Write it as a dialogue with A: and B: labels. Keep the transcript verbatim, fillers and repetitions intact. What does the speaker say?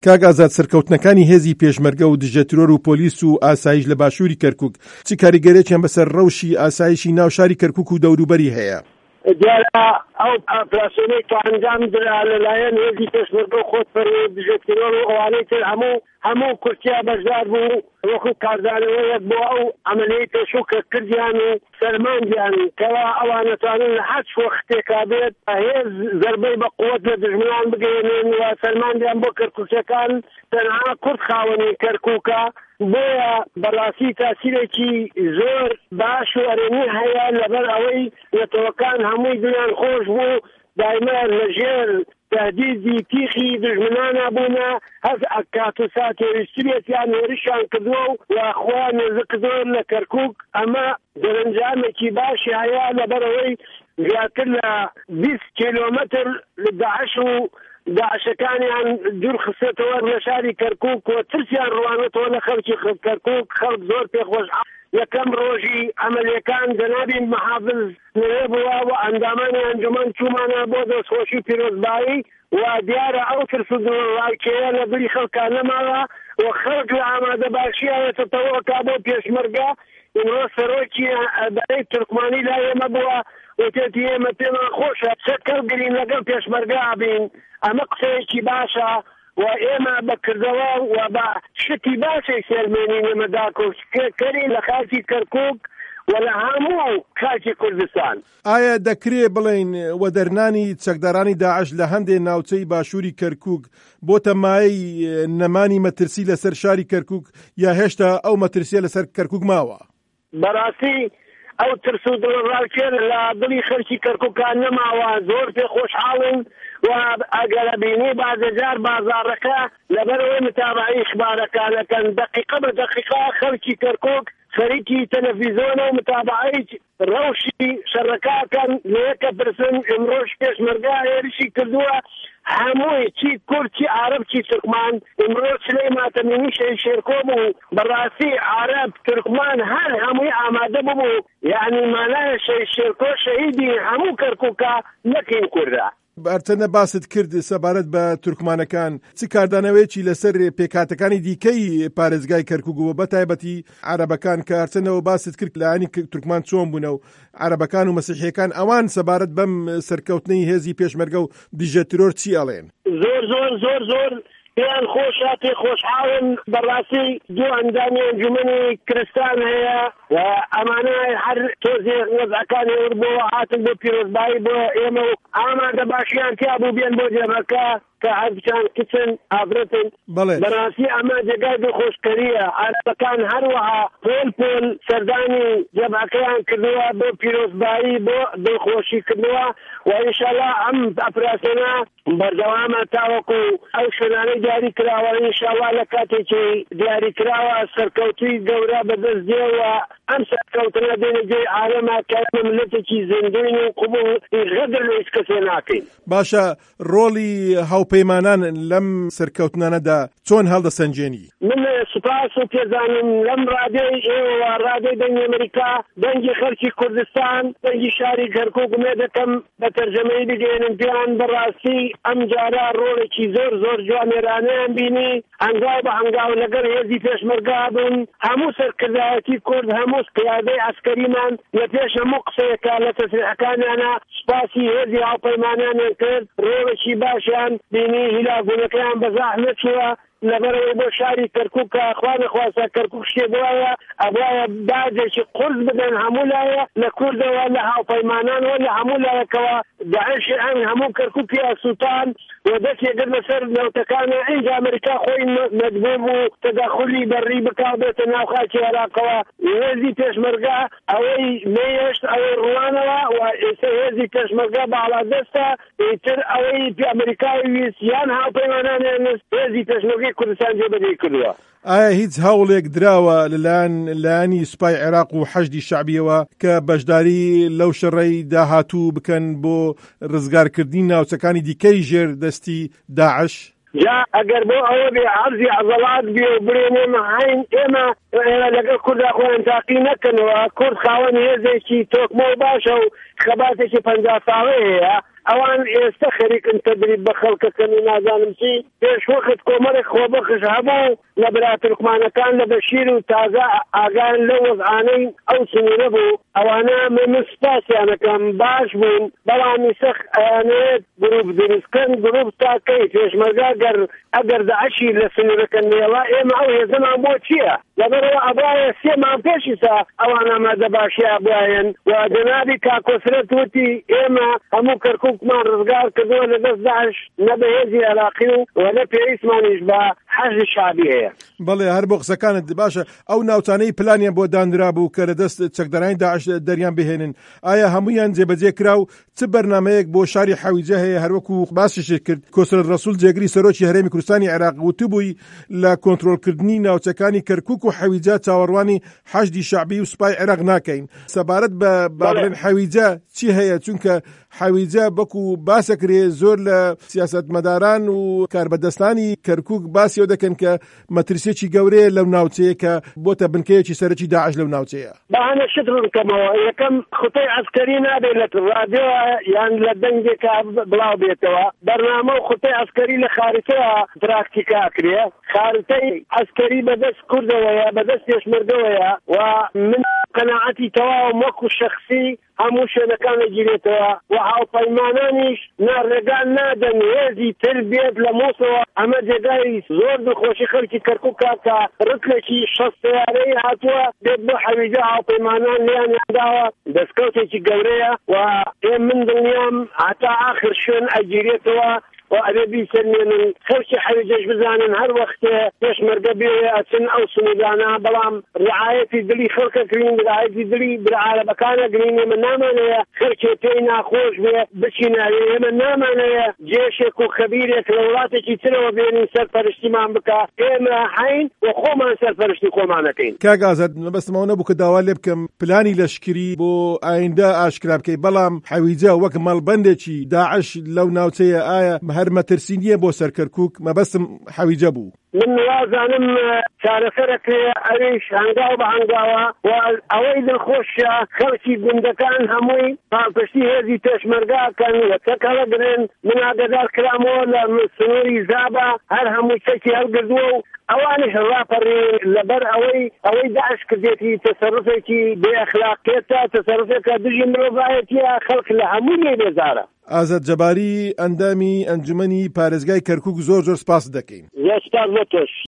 A: کاک ئازاد، سەرکەوتنەکانی هێزی پێشمەرگە و دژە ترۆر و پۆلیس و ئاسایش لە باشووری کەرکووک چ کاریگەرێکیان بەسەر ڕەوشی ئاسایشی ناو شاری کەرکووک و دەوروبەری هەیە؟
B: دیارە ئەو ئاپراسیۆنەی کە ئەنجام درا لەلایەن هێزی پێشمەرگە و خۆتپەروەری و دژە ترۆر و ئەوانەی تر هەموو هەموو کورتیا بەشدار بوو وەکو کاردانەوەیەک بۆ ئەو ئەمەلەیەی پێشوو کە کردیان و سەرماندیان کەوا ئەوانەتوانن لە حەج وەختێکا بێت هێز زەربەی بە قووەت لە دژمنان بگەێنن و سەرماندیان بۆ کەرکووکەکان تەنها کورد خاوەنی کەرکووکە. بۆیە بەڕاستی تاسیرێکی زۆر باش و ئەرێنی هەیە لەبەر ئەوەی نەتەوەکان هەمووی دنیان خۆش بوو دایما لەژێر تهدیدی تیخی دژمنانە بوونە هەز ئەکات و ساتێویستی بێتیان هێرشیان کردووە و واخوا نێزک زۆر لە کەرکووک. ئەمە دەرەنجامێکی باشی هەیە لەبەرەوەی زیاتر لە بیست کیلۆمەتر لە داعش و داعشەکانیان دوور خستێتەوە لە شاری کەرکووک و ترسیان ڕوانێتەوە لە خەڵکی کەرکووک. خەڵک زۆر پێخۆش یەکەم ڕۆژی ئەمەلەکان جەنابی محافز نوێ بووە و ئەندامانی ئەنجومەن چوومانە بۆ دەستخۆشی پیرۆزبایی و دیارە ئەو ترس و دڵڕاکێیە لە دڵی خەڵکان نەماوە و خەڵک لە ئامادە باشیایەتەوەکا بۆ پێشمەرگە. ئێمە سەرۆکی بەرەی تورکمانی لا ئێمە بووە وتێتی ئێمە پێمان خۆشە سەرکەڵ گرین لەگەڵ پێشمەرگا بین. ئەمە قسەیەکی باشە و ئێمە بەکردەوە و بە شتی باشی سێرمێنی نەمەداکۆکەری لە خاکی کەرکووک و لە هەموو خاکی کوردستان.
A: ئایا دەکرێ بڵێن وەدەرنانی چەکدارانی داعش لە هەندێک ناوچەی باشووری کەرکووک بۆتە مایەی نەمانی مەترسی لەسەر شاری کەرکووک یا هێشتا ئەو مەترسیە لەسەر کەرکووک ماوە؟
B: بەڕاستی ئەو ترس و دڵڕاکێن لە دڵی خەڵکی کەرکووکان نەماوە. زۆر پێ خۆشحاڵن و ئەگەرە بینی بازەجار بازاڕەکە لەبەرەوەی متابعی ئیخبارەکان دەکەن دقیقە بە دقیقە خەڵکی کەرکووک خەریکی تەلەڤیزۆنە و متابعی ڕەوشی شەڕەکەکەن لە یەکە پرسن ئمڕۆژ پێشمەرگا هێرشی کردووە هەمووی چی کورد چی عەرەب چی تورکمان. ئمڕۆ چلەی ماتەمینی شێرکۆ بوو بەڕاستی عەرەب تورکمان هەر هەمووی ئامادە ببوو یعنی مانایە شێرکۆ شەهیدی هەموو کەرکووکە نەکەین کوردە.
A: بەرچەندە باست کرد سەبارەت بە تورکمانەکان چ کاردانەوەیەکی لەسەر پێکاتەکانی دیکەی پارێزگای کەرکووک بووە بەتایبەتی عەرەبەکان کە هەرچەندەوە باست کرد لایەنی تورکمان چۆن بوونە و عەرەبەکان و مەسیحیەکان ئەوان سەبارەت بەم سەرکەوتنەی هێزی پێشمەرگە و دژە ترۆر چی ئەڵێن؟
B: زۆر زۆر زۆر زۆر پێیان خۆشە پێ خۆشحاڵن. بەڕاستی دوو ئەندامی ئەنجومەنی کوردستان هەیە و ئەمانە هەر تۆزێ وەزعەکانی وەربەوە هاتن بۆ پیرۆزبایی بۆ ئێمە و ئامادە باشیان تیا بوو بێن بۆ جێمەکە کە هەرچان کچن ئافرەتن. بەڕاستی ئەمە جێگای دڵخۆشکەریە. عەرەبەکان هەروەها پۆل پۆل سەردانی جەمعەکەیان کردووە بۆ پیرۆزبایی بۆ دڵخۆشیکردنەوە و ئینشاڵڵا ئەم ئەپراسیۆنە بەردەوامە تاوەکو ئەو شوێنانەی دیاری کراوە ئینشاڵڵا لە کاتێکی دیاری کراوە سەرکەوتوی گەورە بەدەست دێوە ئەم سەرکەوتنە دێنە گوێی عالەمە کە ئێمە ملەتێکی زیندوین و قبوڵ غەدر لە هیچ کەسێ ناکەین.
A: باشە ڕۆڵی هاوپەیمانان لەم سەرکەوتنانەدا چۆن هەڵدەسەنجێنی؟
B: من سوپاس و پێزانم لەم ڕادەی ئێوە ڕادەی دەنگی ئەمریکا دەنگی خەڵکی کوردستان دەنگی شاری کەرکووک ومێ دەکەم بە تەرجەمەی بگێنن پێیان بەڕاستی ئەم جارە ڕۆڵێکی زۆر زۆر جوانێرانەیان بینی هەنگاو بە هەنگاو لەگەڵ هێزی پێشمەرگا بوون هەموو سەرکردایەتی کورد هەموو قیادەی عەسکەریمان لە پێش هەموو قسەیەکە لە تەسریحەکانیانە سوپاسی هێزی هاوپەیمانیانیان کرد ڕۆڵێکی باشیان بینی هیلاگوونەکەیان بە زەحمەت چووە لەبەرەوەی بۆ شاری کەرکووکە خوا نەخواسە کەرکووک شتێ بوایە ئەبوایە باجێکی قورس بدەن هەموو لایە لە کوردەوە لە هاوپەیمانانەوە لە هەموو لایەکەوە داعشی ئەن هەموو کەرکووکی ئەسووتان و دەستێگر لەسەر نەوتەکانە ئینجا ئەمریکا خۆی مەجبوور بوو تەداخلی بەڕی بکاو بێتە ناو خاکی عێراقەوە. هێزی پێشمەرگە ئەوەی نەیەشت ئەوەی ڕوانەوە و ئێستا هێزی پێشمەرگە باڵادەستە ئیتر ئەوەی ئەمریکای ویست یان هاوپەیمانانیان هێزی پێشمەرگەی کوردستان جێبەجێ کردووە.
A: ئایا هیچ هەوڵێک دراوە لەلایەن لایەنی سوپای عێراق و حەشدی شەعبیەوە کە بەشداری لەو شەڕەی داهاتوو بکەن بۆ ڕزگارکردنی ناوچەکانی دیکەی ژێر دەستی داعش؟
B: جا ئەگەر بۆ ئەوە بێ عەرزی عەزەڵات بێ و برێنێمە هاین ئێمە لەگەڵ کووردا خۆیان تاقی نەکەنەوە. کورد خاوەن هێزێکی تۆکمە و باشە و خەباتێکی پەنجا ساڵەیە ئەوان ئێستا خەریکن تەدریب بە خەڵکەکەن و نازانم چی پێش وەخت کۆمەڵێک خۆبەخش هەبوو لە برا تورکمانەکان لە بەشیر و تازە ئاگان لە وەزعانەی ئەو چنینە بوو ئەوانە من سپاسیانەکەم باش بوون بەڵام سەخ ئەیانێت گروپ دروستکەن گروپ تاکەی پێشمەرگا گەر ئەگەر داعشی لە سنوورەکە نێڵا ئێمە ئەو هێزەمان بۆ چییە لەبەرەوە ئەبایە سێ مام پێشیسا ئەوان ئامادە باشی ئابوایەن و جەنابی کاکۆسرەت وتی ئێمە هەموو کەرکووکمان ڕزگار کردووە لە دەست داعش نە بە هێزی عێراقی و وەنە پێویستمانیش بە حەزی شعبی هەیە.
A: بەڵێ هەر بۆ قسەکانت باشە ئەو ناوچانەی پلانیان بۆ دانرا بوو کە لە دەست چەکدەرانی داعش دەریان بهێنن ئایا هەموویان جێبەجێ کرا و چ بەرنامەیەک بۆ شاری حەویجە هەیە هەروەکو باسیشی کرد کۆسرەت ڕەسوول جێگری سەرۆکی هەرێمی کوردستانی عێراق وتبووی لە کۆنتڕۆلکردنی ناوچەکانی کەرکووک و حەویجە چاوەڕوانی حەشدی شعبی و سوپای عێراق ناکەین سەبارەت بە بابڵێن حەویجە چی هەیە چونکە حەویجە بەکو باسەکرێ زۆر لە سیاسەتمەداران و کاربەدەستانی کەرکووک باسیەوە دەکەن کە مەترسێکی گەورەیە لەو ناوچەیە کە بۆتە بنکەیەکی سەرەکی داعش لەو ناوچەیە.
B: بەهانە شت ڕوونکەمەوە یەکەم خوتەی عەسکەری نابێت لە ڕادیۆ یان لە دەنگێکە بڵاو بێتەوە بەرنامە و خوتەی عەسکەری لە خارجەوە پراکتیکا کرێ خارجەی عەسکەری بەدەست کوردەوەیە بەدەست پێشمەرگەوەیە و من قەناعەتی تەواو وەکو شەخسی هەموو شوێنەکان دەگیرێتەوە و هاوپەیمانانیش ناڕێگان نادەن هێزی تر بێت لە مۆسەوە ئەمە جێگای زۆر دڵخۆشی خەڵکی کەرکووکە کە ڕکلێکی شەست سەیارەی هاتووە بێت بۆ حەویجە هاوپەیمانان لیانیانداوە دەستکەوتێکی گەورەیە و ئێ من دڵنیام هەتا ئاخر شوێن ئەگیرێتەوە و ئەبێ بیسەرمێنن خەڵکی حەویجەش بزانن هەر وەختێ پێشمەرگە بێ ئەچن ئەو سنوودانە بەڵام ڕعایەتی دڵی خەڵکە گرین ڕعایەتی دڵی برعالەبەکانە گرین ئێمە نامانەیە خەرکێ پێی ناخۆش بێ بچیناوێ ئێمە نامانەیە جێشێک و خەبیرێک لە وڵاتێکی ترەوە بێنین سەرپەرشتیمان بکە ئێمە حین و خۆمان سەرپەرشتی خۆمانەکەین.
A: کاک ئازاد مەبەستمەوە نەبوو کە داوا لێ بکەم پلانی لەشکری بۆ ئایندە ئاشکرا بکەی بەڵام حەویجە وەک مەڵبەندێکی داعش لەو ناوچەیە ئایا هەر مەترسی نییە بۆ سەر کەرکووک مەبەستم حەویجە بوو.
B: من وازانم چارەسەرەکە ئەویش هەنگاو بە هەنگاوە و ئەوەی دڵخۆشە خەڵکی گوندەکان هەمووی پاڵپشتی هێزی پێشمەرگاکەن و چەکەڵە گرن من ئاگادار کرامەوە لە سنووری زابە هەر هەموو چەکی هەڵگردووە و ئەوانش ڕاپەڕی لەبەر ئەوەی ئەوەی داعش کردێتی تەسەڕفێکی بێ ئەخلاقیەتە تەسەڕفێکە دژی مرۆڤایەتیە خەڵک لە هەموو لێ بێزارە.
A: ئازاد جەباری ئەندامی ئەنجومەنی پارێزگای کەرکووک زۆر زۆر سپاس دەکەین.
B: زۆر سپاس بۆ تۆش.